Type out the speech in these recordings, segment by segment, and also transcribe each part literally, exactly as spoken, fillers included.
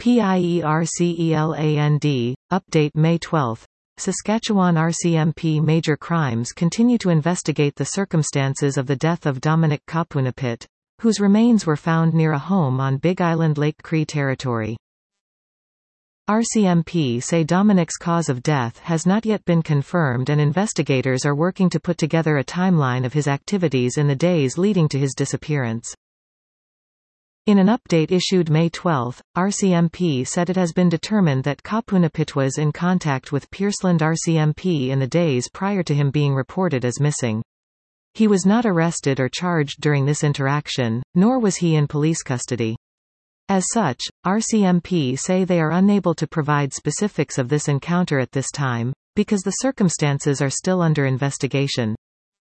PIERCELAND, update May twelfth. Saskatchewan R C M P Major Crimes continue to investigate the circumstances of the death of Dominic Kapunapit, whose remains were found near a home on Big Island Lake Cree territory. R C M P say Dominic's cause of death has not yet been confirmed, and investigators are working to put together a timeline of his activities in the days leading to his disappearance. In an update issued May twelfth, R C M P said it has been determined that Kapunapit was in contact with Pierceland R C M P in the days prior to him being reported as missing. He was not arrested or charged during this interaction, nor was he in police custody. As such, R C M P say they are unable to provide specifics of this encounter at this time, because the circumstances are still under investigation.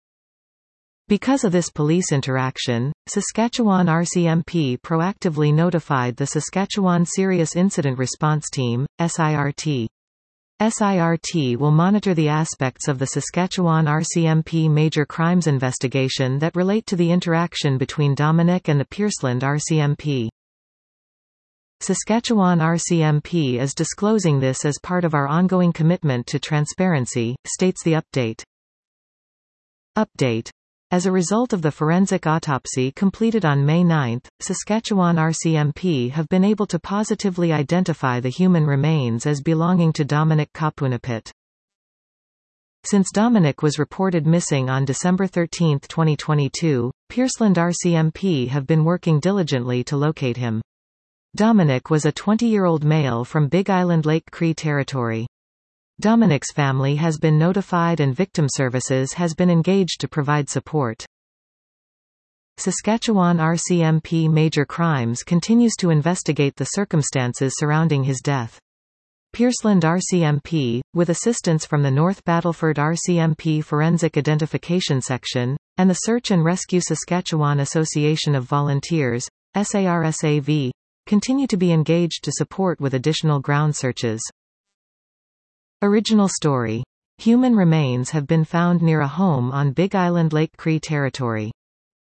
Because of this police interaction, Saskatchewan R C M P proactively notified the Saskatchewan Serious Incident Response Team, S I R T. S I R T will monitor the aspects of the Saskatchewan R C M P major crimes investigation that relate to the interaction between Dominic and the Pierceland R C M P. Saskatchewan R C M P is disclosing this as part of our ongoing commitment to transparency, states the update. Update. As a result of the forensic autopsy completed on May ninth, Saskatchewan R C M P have been able to positively identify the human remains as belonging to Dominic Kapunapit. Since Dominic was reported missing on December thirteenth twenty twenty-two, Pierceland R C M P have been working diligently to locate him. Dominic was a twenty-year-old male from Big Island Lake Cree territory. Dominic's family has been notified and victim services has been engaged to provide support. Saskatchewan R C M P Major Crimes continues to investigate the circumstances surrounding his death. Pierceland R C M P, with assistance from the North Battleford R C M P Forensic Identification Section, and the Search and Rescue Saskatchewan Association of Volunteers, S A R S A V, continue to be engaged to support with additional ground searches. Original story. Human remains have been found near a home on Big Island Lake Cree territory.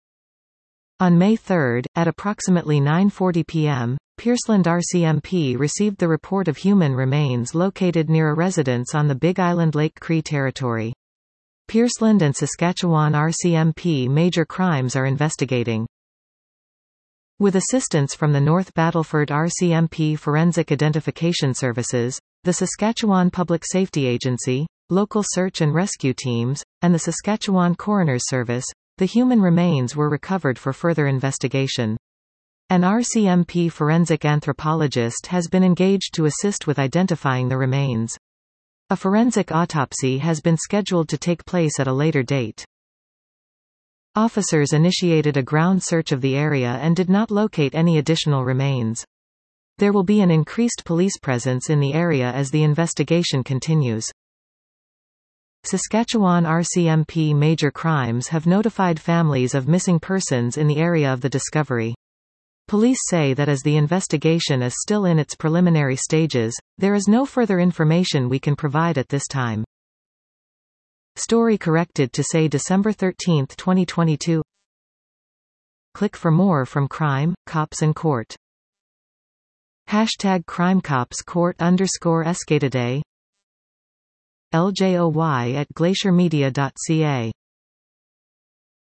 On May third, at approximately nine forty p m, Pierceland R C M P received the report of human remains located near a residence on the Big Island Lake Cree territory. Pierceland and Saskatchewan R C M P Major Crimes are investigating. With assistance from the North Battleford R C M P Forensic Identification Services, the Saskatchewan Public Safety Agency, local search and rescue teams, and the Saskatchewan Coroner's Service, the human remains were recovered for further investigation. An R C M P forensic anthropologist has been engaged to assist with identifying the remains. A forensic autopsy has been scheduled to take place at a later date. Officers initiated a ground search of the area and did not locate any additional remains. There will be an increased police presence in the area as the investigation continues. Saskatchewan R C M P Major Crimes have notified families of missing persons in the area of the discovery. Police say that as the investigation is still in its preliminary stages, there is no further information we can provide at this time. Story corrected to say December thirteenth twenty twenty-two. Click for more from Crime, Cops and Court. Hashtag CrimeCops Court underscore Escataday L J O Y at glaciermedia dot C A